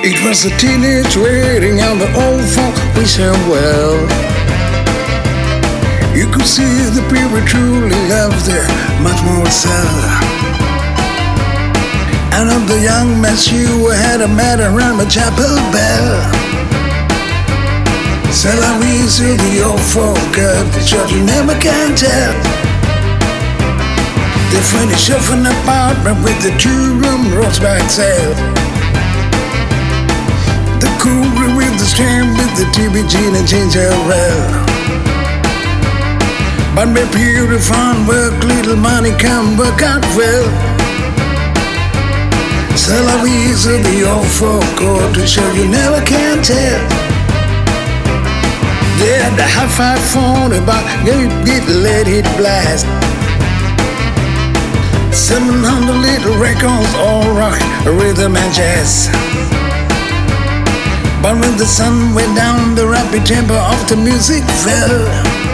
It was a teenage wedding and the old folk wishing well. You could see the people truly loved her much more so. And of the young man you had a matter around the chapel bell. C'est la vie to the old folk of the church, you never can tell. They furnished an apartment with the two-room roseback sale. The cooler with the stand with the TV gene and ginger ale. But my pure fun work, little money come work out well. C'est la vie to the old folk of the church, you never can tell. They had the high-five phone about let it blast. 700 little records, all rock, rhythm and jazz. But when the sun went down, the rapid tempo of the music fell.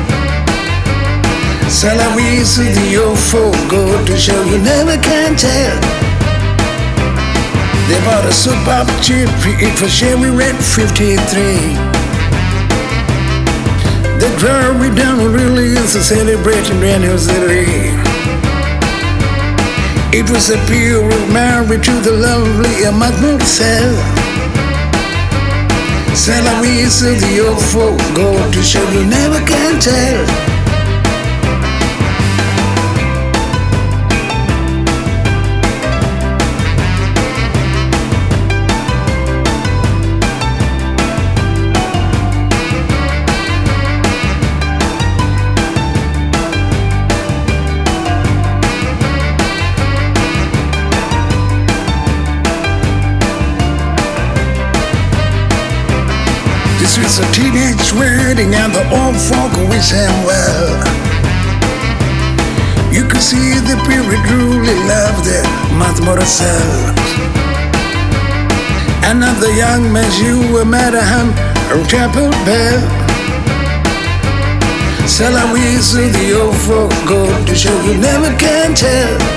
C'est la vie to the old folk go to show you never can tell. They bought a soup up cheap, it for Chevy Red 53. The drove down really is a celebration brand new city. It was a pure marriage to the lovely Mademoiselle. C'est la vie to the old folk go to show you never can tell. This was a teenage wedding and the old folk wish him well. You could see the people truly loved their Mademoiselle. Another young man you were met at him, a chapel bell. C'est la vie to the old folk go to show you never can tell.